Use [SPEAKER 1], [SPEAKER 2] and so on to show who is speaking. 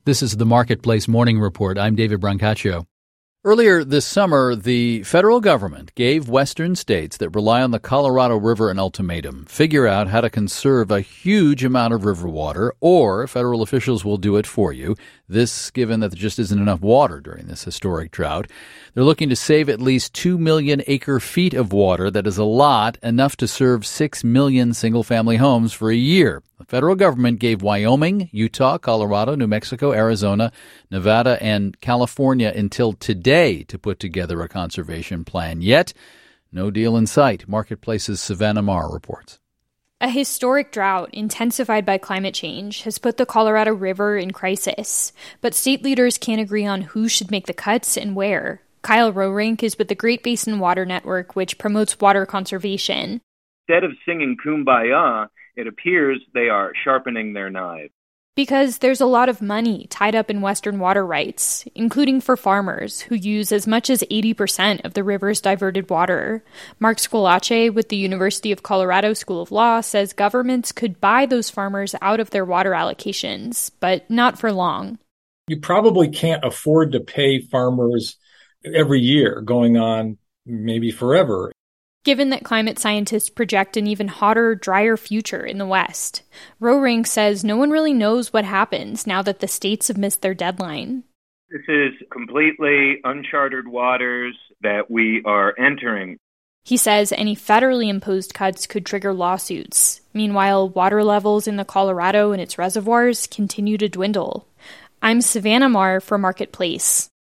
[SPEAKER 1] This is the Marketplace Morning Report. I'm David Brancaccio. Earlier this summer, the federal government gave western states that rely on the Colorado River an ultimatum. Figure out how to conserve a huge amount of river water, or federal officials will do it for you. This, given that there just isn't enough water during this historic drought. They're looking to save at least 2 million acre-feet of water. That is a lot, enough to serve 6 million single-family homes for a year. The federal government gave Wyoming, Utah, Colorado, New Mexico, Arizona, Nevada, and California until today to put together a conservation plan. Yet, no deal in sight. Marketplace's Savannah Marr reports.
[SPEAKER 2] A historic drought intensified by climate change has put the Colorado River in crisis, but state leaders can't agree on who should make the cuts and where. Kyle Roerink is with the Great Basin Water Network, which promotes water conservation.
[SPEAKER 3] Instead of singing Kumbaya, it appears they are sharpening their knives.
[SPEAKER 2] Because there's a lot of money tied up in Western water rights, including for farmers who use as much as 80% of the river's diverted water. Mark Squillace with the University of Colorado School of Law says governments could buy those farmers out of their water allocations, but not for long.
[SPEAKER 4] You probably can't afford to pay farmers every year, going on maybe forever.
[SPEAKER 2] Given that climate scientists project an even hotter, drier future in the West, Roerink says no one really knows what happens now that the states have missed their deadline.
[SPEAKER 3] This is completely uncharted waters that we are entering.
[SPEAKER 2] He says any federally imposed cuts could trigger lawsuits. Meanwhile, water levels in the Colorado and its reservoirs continue to dwindle. I'm Savannah Marr for Marketplace.